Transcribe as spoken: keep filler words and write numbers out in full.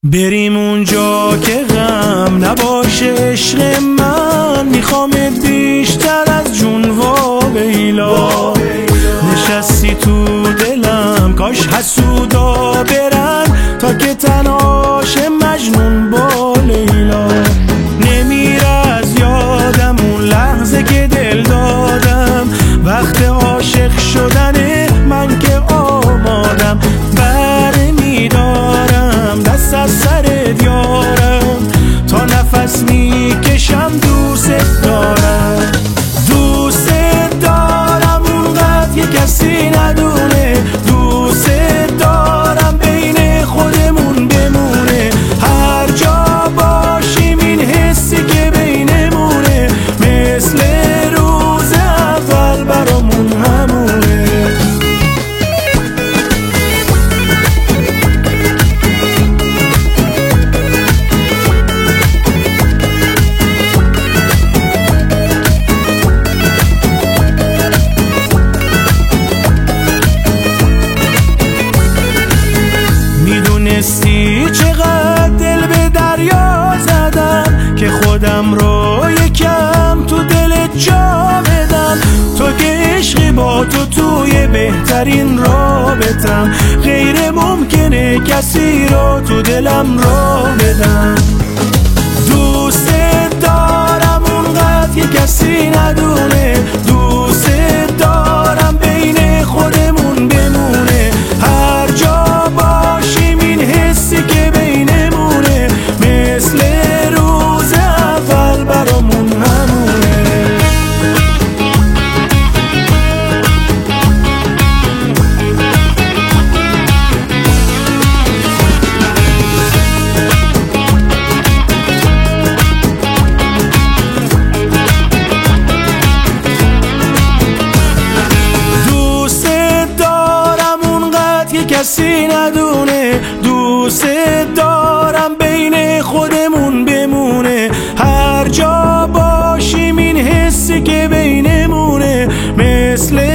بریم اونجا که غم نباشه عشق من، میخوامت بیشتر از جون و بیلا. نشستی تو دلم کاش حسودا برن، تا که تنهاش مجنون با لیلا. نمیره از یادم اون لحظه که دل دادم، وقت عاشق شدن من که آمادم. بر میدارم دست از سرت یارم، تا نفس میکشم دوست دارم. دوست دارم اونقدر که کسی ندونه، دوست دارم بین خودمون بمونه. هر جا باشیم این حسی که بینمونه، مثل روز اول برامون همونه. میدونستی چقدر دل به دریا زدم، که خودم رو یکم تو دلت جا بدم. تو که عشقی با تو توی بهترین رابطم، غیر ممکنه کسی رو تو دلم را بدم. دوست دارم اونقدر که کسی ندونه، دوست دارم بین خودمون بمونه. هر جا باشیم این حسی که بینمونه، مثل روز اول برامون همونه. کسی ندونه، دوست دارم بین خودمون بمونه. هر جا باشیم این حسی که بینمونه، مثل